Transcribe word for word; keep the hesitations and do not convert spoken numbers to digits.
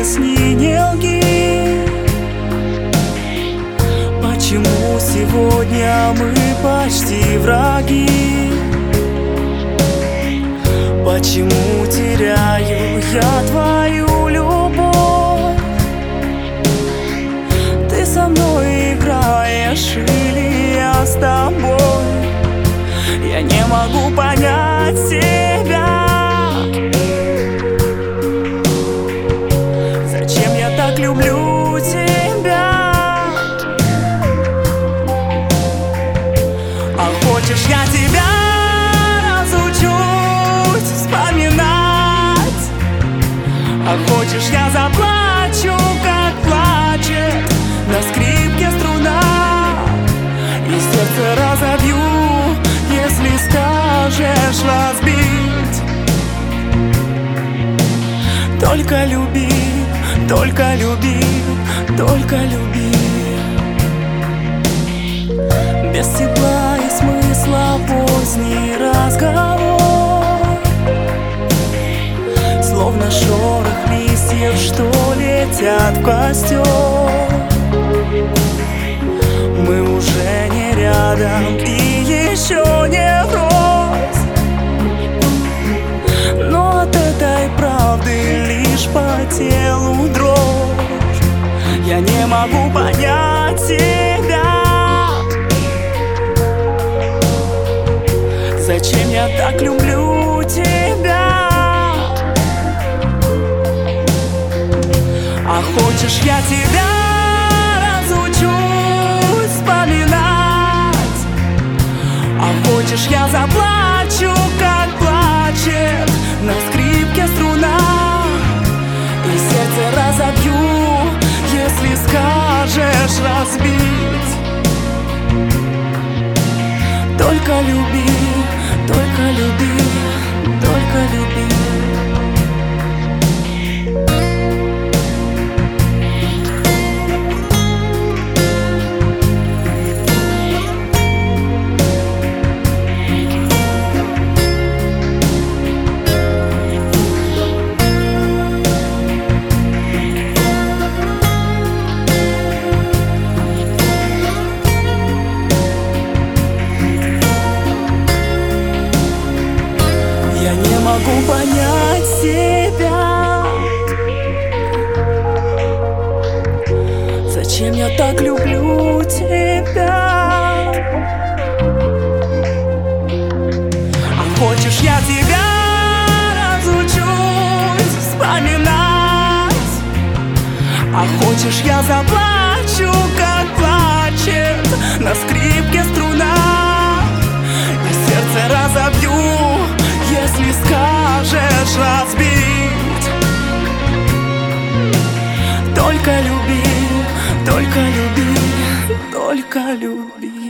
объясни, не лги. Почему сегодня мы почти враги? Почему теряю я твою любовь? Ты со мной играешь или я с тобой? Я не могу понять себя. Зачем я так люблю тебя? А хочешь, я тебя разучусь вспоминать? А хочешь, я заплачу, как плачет на скрипке струна, и сердце разобью, если скажешь разбить. Только люби, только люби, только люби. Без тепла и смысла поздний разговор, словно шорох листьев, что летят в костер. Мы уже не рядом и еще не врозь, но от этой правды лишь по телу дрожь. Я не могу понять себя. Зачем я так люблю тебя? А хочешь, я тебя разучусь вспоминать? А хочешь, я заплачу, как плачет на скрипке струна, и сердце разобью, если скажешь разбить. Только люби, только люби, только люби. Я не могу понять себя. Зачем я так люблю тебя? А хочешь, я тебя разучусь вспоминать? А хочешь, я заплачу, как плачет на скрипке струна, и сердце разобью, если скажешь разбить. Только люби, только люби, только люби.